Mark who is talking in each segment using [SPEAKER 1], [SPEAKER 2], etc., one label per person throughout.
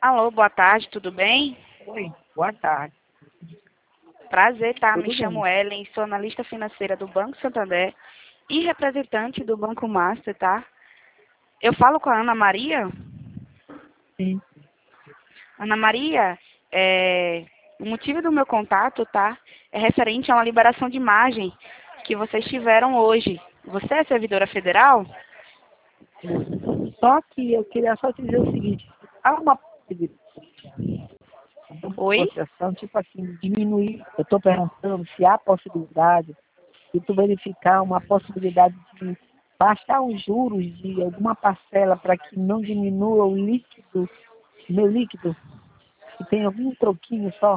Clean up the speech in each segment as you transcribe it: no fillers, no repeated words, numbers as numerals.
[SPEAKER 1] Alô, boa tarde, tudo bem?
[SPEAKER 2] Oi, boa tarde.
[SPEAKER 1] Prazer, tá?
[SPEAKER 2] Tudo
[SPEAKER 1] Me chamo
[SPEAKER 2] bem?
[SPEAKER 1] Ellen, sou analista financeira do Banco Santander e representante do Banco Master, tá? Eu falo com a Ana Maria.
[SPEAKER 2] Sim.
[SPEAKER 1] Ana Maria, o motivo do meu contato, tá? É referente a uma liberação de imagem que vocês tiveram hoje. Você é servidora federal?
[SPEAKER 2] Só que eu queria só te dizer o seguinte, há uma possibilidade de uma
[SPEAKER 1] Oi?
[SPEAKER 2] negociação, tipo assim, diminuir. Eu estou perguntando se há possibilidade de tu verificar uma possibilidade de baixar os juros de alguma parcela para que não diminua o líquido, meu líquido, que tem algum troquinho só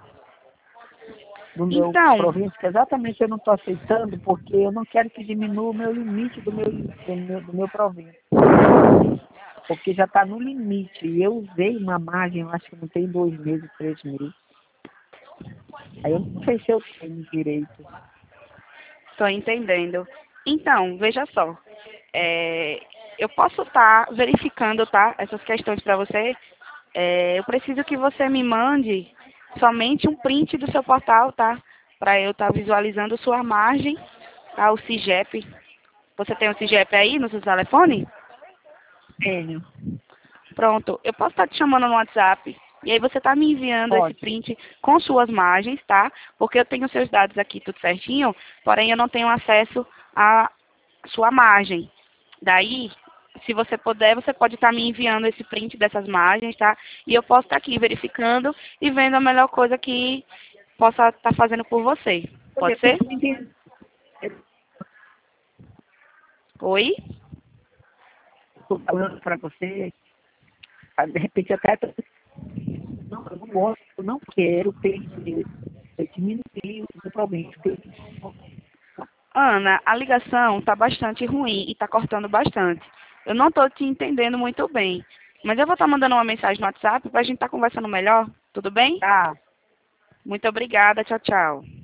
[SPEAKER 2] do meu
[SPEAKER 1] Então,
[SPEAKER 2] provento, que exatamente eu não estou aceitando, porque eu não quero que diminua o meu limite do meu provento. Porque já está no limite. E eu usei uma margem, eu acho que não tem 2 meses, 3 meses. Aí eu não sei se eu tenho direito.
[SPEAKER 1] estou entendendo. Então, veja só. é, eu posso estar verificando, tá? Essas questões para você. Eu preciso que você me mande somente um print do seu portal, tá? Para eu estar visualizando sua margem, tá? O CIGEP. Você tem o CIGEP aí no seu telefone?
[SPEAKER 2] Tenho.
[SPEAKER 1] Pronto. Eu posso estar te chamando no WhatsApp. E aí você está me enviando esse
[SPEAKER 2] Pode.
[SPEAKER 1] print com suas margens, tá? Porque eu tenho seus dados aqui tudo certinho, porém eu não tenho acesso à sua margem. Daí, se você puder, você pode estar me enviando esse print dessas margens, tá? E eu posso estar aqui verificando e vendo a melhor coisa que possa estar fazendo por você.
[SPEAKER 2] Porque
[SPEAKER 1] Pode
[SPEAKER 2] tu
[SPEAKER 1] ser?
[SPEAKER 2] não entende.
[SPEAKER 1] Oi?
[SPEAKER 2] Estou falando para você, de repente até. Não, eu não gosto, eu não quero perder. Eu diminui o meu provento.
[SPEAKER 1] Ana, a ligação está bastante ruim e está cortando bastante. Eu não estou te entendendo muito bem. Mas eu vou estar mandando uma mensagem no WhatsApp para a gente estar conversando melhor. Tudo bem?
[SPEAKER 2] Tá.
[SPEAKER 1] Muito obrigada. Tchau, tchau.